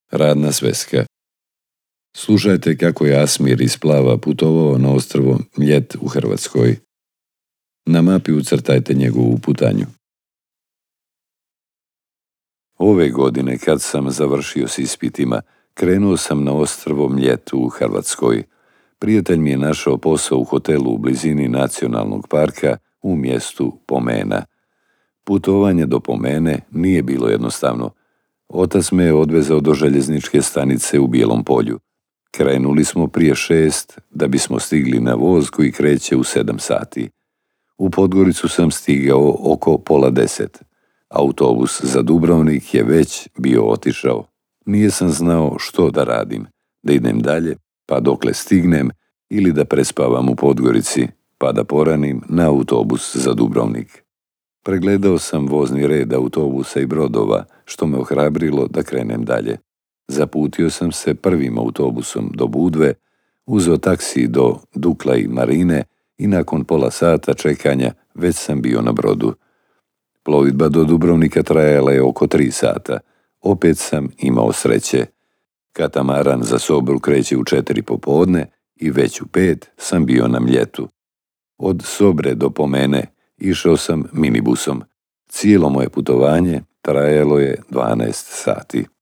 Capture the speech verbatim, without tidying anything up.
Radna sveska. Slušajte kako je Asmir iz Plava putovao na ostrvo Mljet u Hrvatskoj. Na mapi ucrtajte njegovu putanju. Ove godine, kad sam završio s ispitima, krenuo sam na ostrvo Mljet u Hrvatskoj. Prijatelj mi je našao posao u hotelu u blizini nacionalnog parka u mjestu Pomena. Putovanje do Pomene nije bilo jednostavno. Otac me je odvezao do željezničke stanice u Bijelom Polju. Krenuli smo prije šest da bismo stigli na voz koji kreće u sedam sati. U Podgoricu sam stigao oko pola deset. Autobus za Dubrovnik je već bio otišao. Nije sam znao što da radim, da idem dalje, pa dokle stignem, ili da prespavam u Podgorici, pa da poranim na autobus za Dubrovnik. Pregledao sam vozni red autobusa i brodova, što me ohrabrilo da krenem dalje. Zaputio sam se prvim autobusom do Budve, uzeo taksi do Dukla i Marine i nakon pola sata čekanja već sam bio na brodu. Plovidba do Dubrovnika trajala je oko tri sata. Opet sam imao sreće. Katamaran za Sobru kreće u četiri popodne i već u pet sam bio na Mljetu. Od Sobre do Pomene išao sam minibusom. Cijelo moje putovanje trajalo je dvanaest sati.